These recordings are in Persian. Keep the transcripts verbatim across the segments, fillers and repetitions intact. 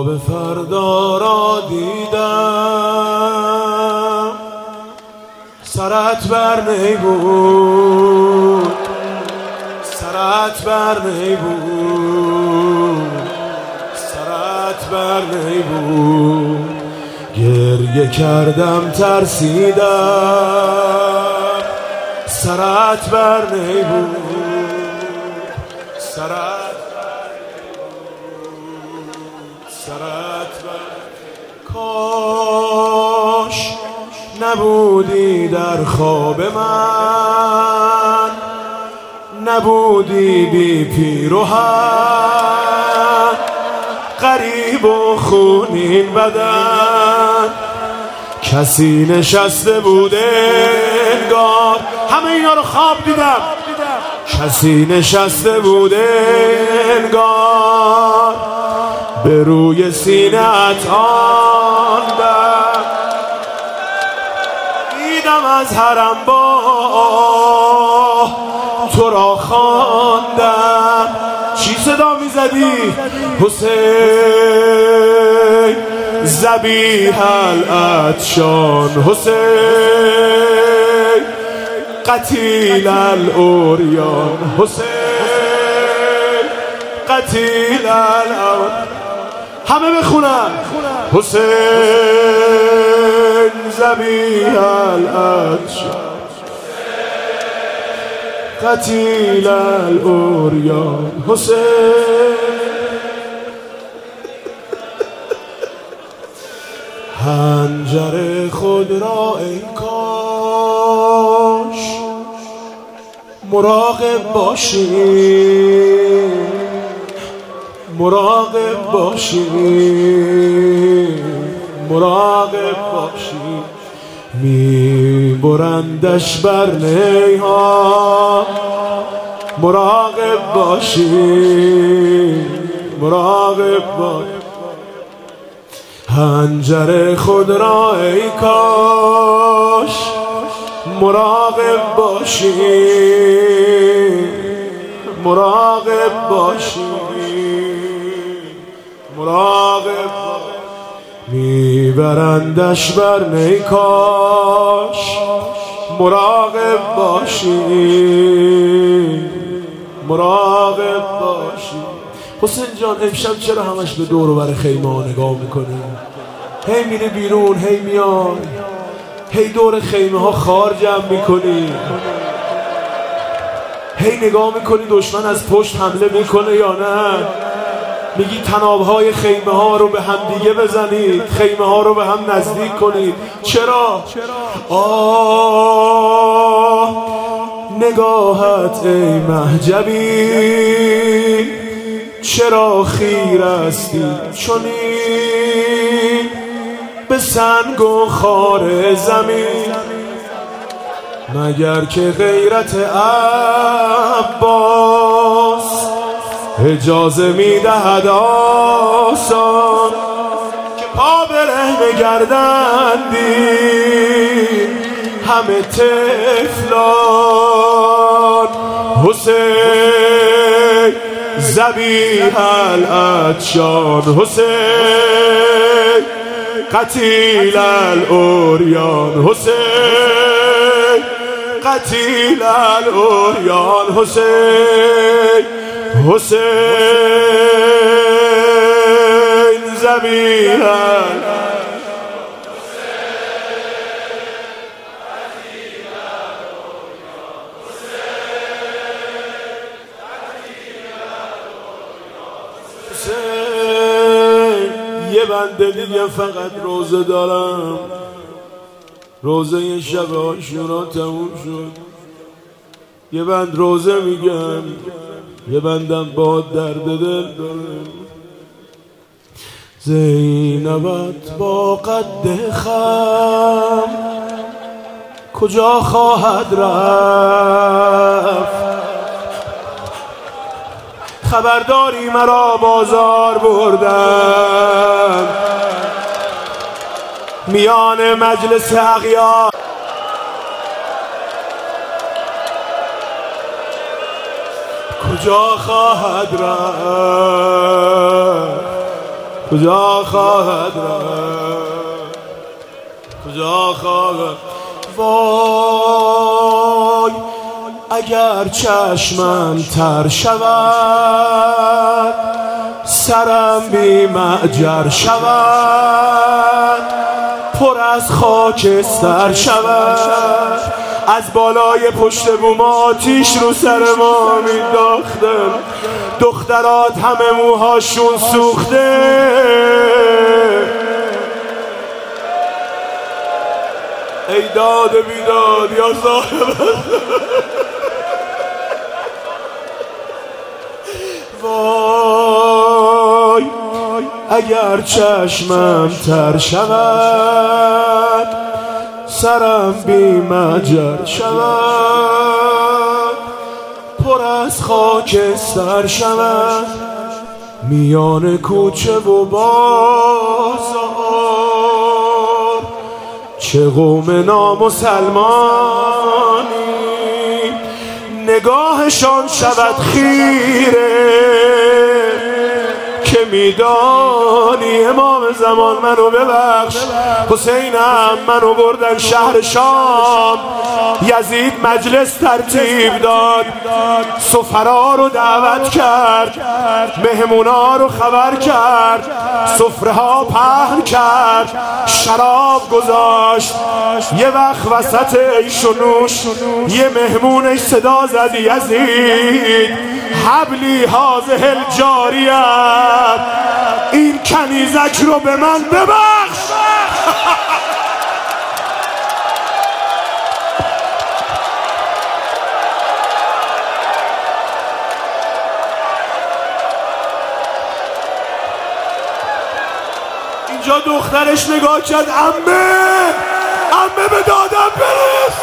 خواب فردا را دیدم، سرت بر نی بود، سرت بر نی بود، سرت بر نی بود. گریه کردم ترسیدم، سرت بر نی بود، سرت بر نی بود، سرت بر. کاش نبودی در خواب من، نبودی بی پیروهن، غریب و خونین بدن. کسی نشسته بود انگار، همه اینا رو خواب دیدم، کسی نشسته بود انگار به روی سینه‌ات آن بر. دیدم از حرم با تو را خواندم. چی صدا میزدی؟ حسین ذبیح العطشان، حسین قتیل العریان، حسین قتیل العریان. همه بخونن حسین ذبیح العطشان، قتیل العریان، حسین. حنجر خود را ای کاش مراقب باشی، مراقب باشی، مراقب باشی. می برندش بر نیها، مراقب باشی، مراقب باشی. حنجر خود را ای کاش مراقب باشی، مراقب باشی، مراقب باشی. میبرندش بر نیکاش، مراقب باشی، مراقب باشی. حسین جان امشب چرا همش به دور و بر خیمه ها نگاه میکنی؟ هی میری بیرون، هی میای، هی دور خیمه ها خار جمع میکنی، هی نگاه میکنی دشمن از پشت حمله میکنه یا نه. میگی طنابهای خیمه ها رو به هم دیگه بزنید، خیمه ها رو به هم نزدیک کنید. چرا؟ آه نگاهت ای مهجبی، چرا خیر استی چنین به سنگ و خار زمین؟ مگر که غیرت عباس اجازه میدهد آسان که پا برهنه گردندی همه طفلان. حسین ذبیح العطشان، حسین قتیل العریان، حسین قتیل العریان، حسین حسین ذبیح یه بنده دیگه فقط روزه دارم، روزه شب عاشورا تموم شد. یه بند روزه میگم، یه بندم با درد دل دارم. زینبت با قد خم کجا خواهد رفت؟ خبرداری مرا بازار بردن میان مجلس اغیار. کجا خواهد رفت؟ کجا خواهد رفت، کجا خواهد. وای اگر چشمم تر شود، سرم بی معجر شود، پر از خاکستر شود. از بالای پشت بوم آتیش رو سر ما مینداختن، دخترات همه موهاشون سوخته. ای داد بیداد یا صاحب وای اگر چشمم تر شود، سرم بی مجر شود، پر از خاکستر شود. میان کوچه و بازار چه قوم نامسلمانی، نگاهشان شود خیره که میدانی امام زمان منو ببخش، حسینم منو بردن شهر شام، یزید مجلس ترتیب داد، سفرا رو دعوت کرد، مهمونا رو خبر کرد، سفره ها پهن کرد، شراب گذاشت. یه وقت وسط عیش و نوش یه مهمونش صدا زد یزید حبلی هازه الجاریت، این کنیزک رو به من ببخش. اینجا دخترش نگاه کرد، عمه عمه به دادم برس.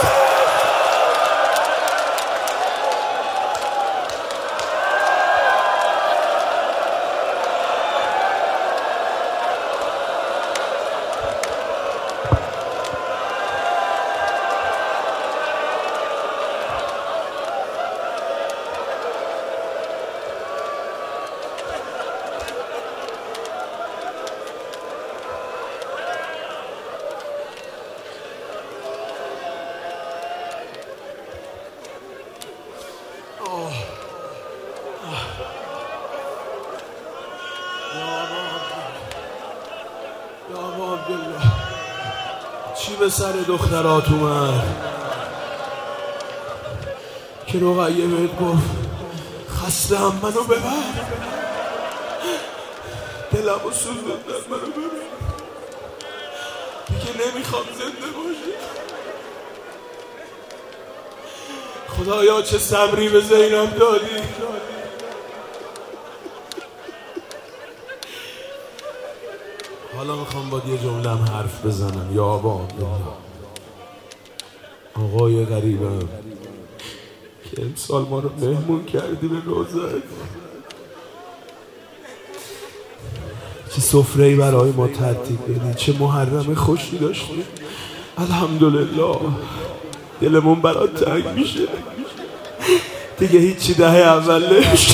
چی به سر دخترات اومد که رقیه بهت گفت خسته هم منو ببر، دلم و سوزوندن منو ببر، دیگه نمیخوام زنده باشی. خدایا چه صبری به زینب دادی. حالا میخوام باید یه جمله حرف بزنم. یا آبا آقای غریبم که امسال ما رو مهمون کردی به روزت، چه سفره‌ای برای ما ترتیب بدی، چه محرم خوشی داشتی. الحمدلله دلمون برات تنگ میشه دیگه، هیچی دهه اول نمیشه.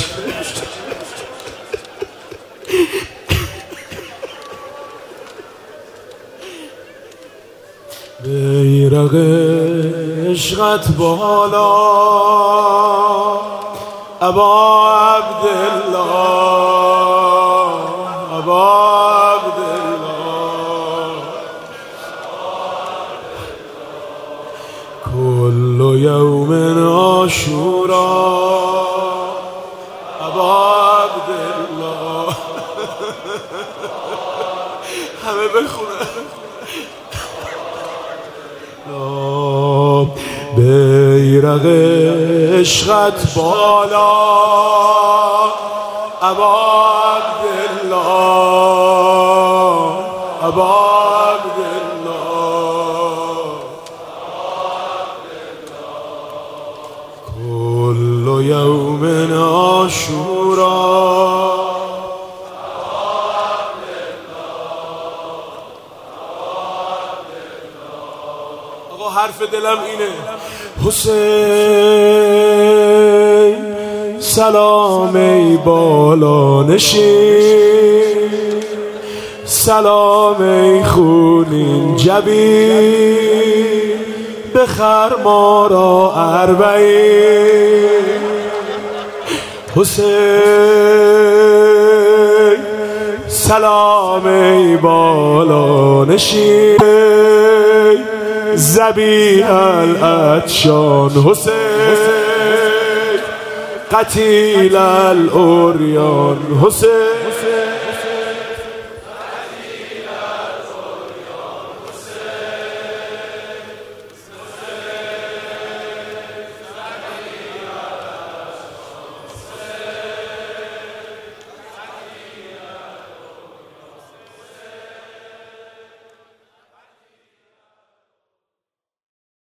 بیرق عشقت بالا ابا عبدالله، ابا عبدالله، کل یوم عاشورا ابا عبدالله. همه بخونن. بیرق عشقت بالا ابا عبدالله، ابا عبدالله، کل یوم عاشورا. حرف دلم اینه، حسین سلام ای بالا نشین، سلام ای خونین جبین بخر ما را اربعین حسین سلام ای بالا نشین ذبیح العطشان حسین قتیل العریان حسین